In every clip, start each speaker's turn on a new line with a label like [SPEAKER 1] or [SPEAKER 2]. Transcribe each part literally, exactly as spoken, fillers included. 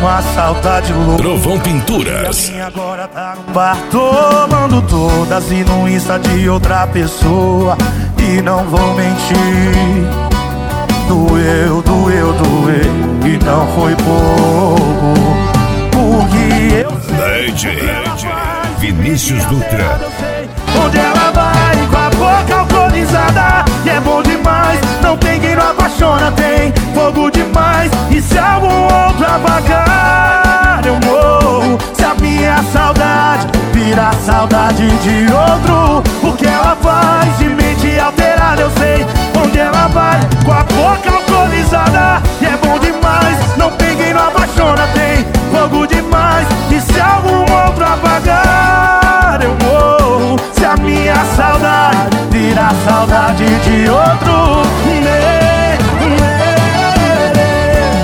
[SPEAKER 1] uma saudade louca.
[SPEAKER 2] Trovão Pinturas.
[SPEAKER 1] E agora tá no bar tomando todas e no Insta de outra pessoa. E não vou mentir, doeu, doeu, doeu, e não foi pouco. Porque eu sei
[SPEAKER 2] D J Vinícius Dutra.
[SPEAKER 1] onde ela vai com a boca alcoolizada. E é bom demais, não tem quem não apaixona. Tem fogo demais, e se algum outro apagar eu morro. Se a minha saudade virar saudade de outro, o que ela faz de mente alterada eu sei. Onde ela vai com a boca alcoolizada. E é bom demais, não tem quem não apaixona. Tem fogo demais, e se algum outro apagar eu morro. Se a minha saudade virar saudade de outro, né, né, né.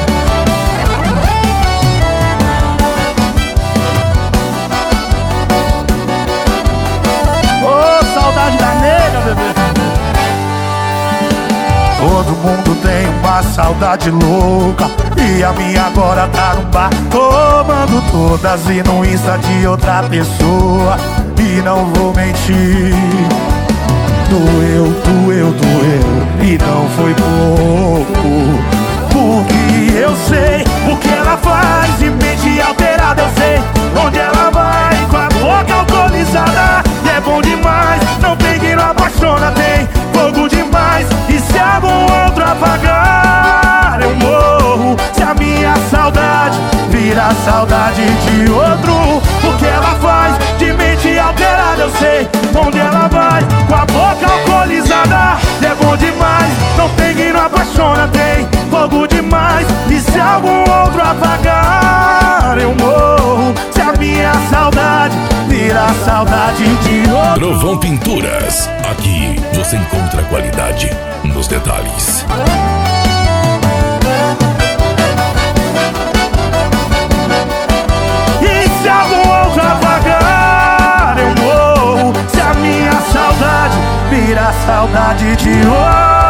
[SPEAKER 1] Oh, saudade da nega, bebê. Todo mundo tem uma saudade louca, e a minha agora tá no bar tomando todas e no Insta de outra pessoa. E não vou mentir, doeu, doeu, doeu, e não foi pouco. Porque eu sei o que ela faz de mente alterada eu sei. Onde ela vai com a boca alcoolizada. E é bom demais, não tem quem não apaixona. Tem fogo demais, e se algum outro apagar eu morro. Se a minha saudade virar saudade de outro, o que ela faz de mente alterada eu sei. Onde ela vai com a boca alcoolizada. E é bom demais, não tem quem não apaixona. Tem fogo demais, e se algum outro apagar eu morro. Se a minha saudade virar saudade de outro.
[SPEAKER 2] Trovão Pinturas. Aqui você encontra qualidade nos detalhes.
[SPEAKER 1] E se algum outro apagar eu morro. Se a minha saudade virar saudade de outro.